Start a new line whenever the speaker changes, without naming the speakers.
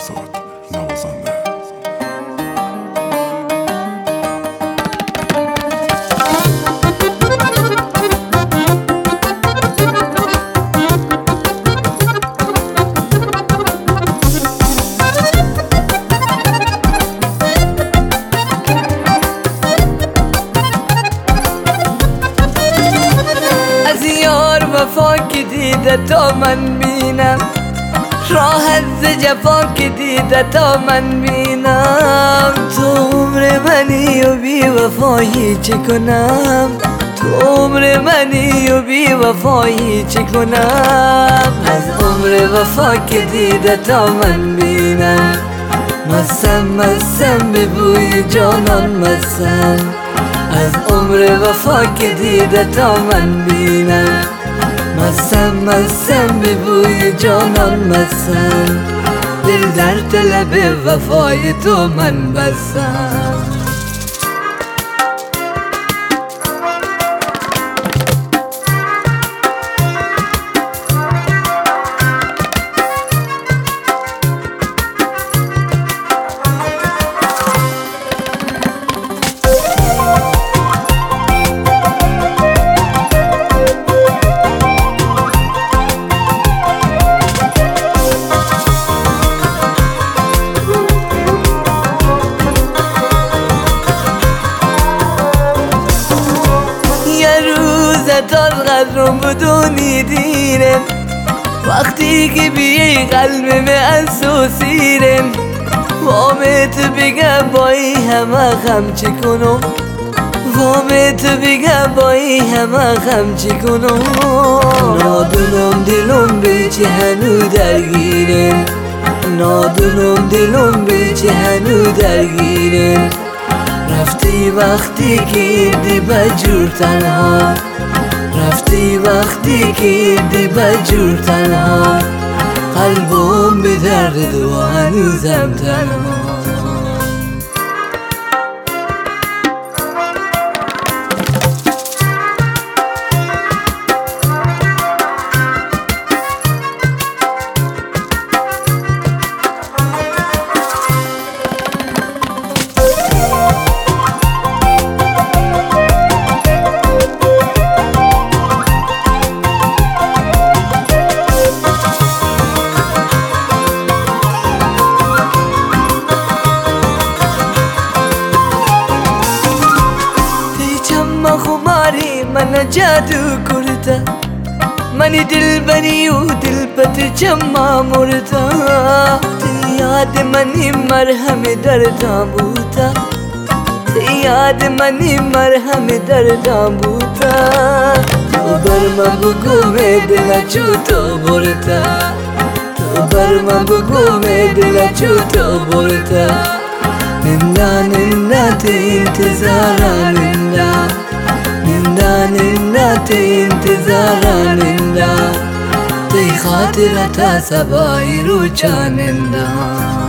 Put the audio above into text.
فرزاد نوازنده.
از یار وفا که دیده تا من بینم، راحت ز جفا که دیده تا من بینم. تو عمر منی و بی وفایی چه کنم، تو عمر منی و بی وفایی چه کنم. از عمر وفا که دیده تا من بینم، مستم به بوی جانان مستم. از عمر وفا که دیده تا من بینم، مستم به بوی جانان مستم. دل در طلب وفای تو من بستم. تا قدرم بدونی دیرم، وقتی که بیای قلبم اسوسیرم. وامت بگم بایی همه غم چی کنم، وامت بگم بایی همه غم چی کنم. نادونم دلم به چه هنو درگیرم، نادونم دلم به چه هنو درگیرم. رفتی وقتی که دی بجور تنها، رفتی وقتی که دی بجور تنها. قلبم به درد دو هنوزم تنها. خماری من جادو کرده، منی دل بری و دل پت چما مرده. یاد منی مرهم دردم بوده، یاد منی مرهم دردم بوده. تو بر من بگو می دل چو تو برده، تو بر من بگو می دل چو تو برده. نندا نندا تی انتظارا نندا، نندا نندا تی انتظارا نندا. تی خاطرتا سبای روچا نندا.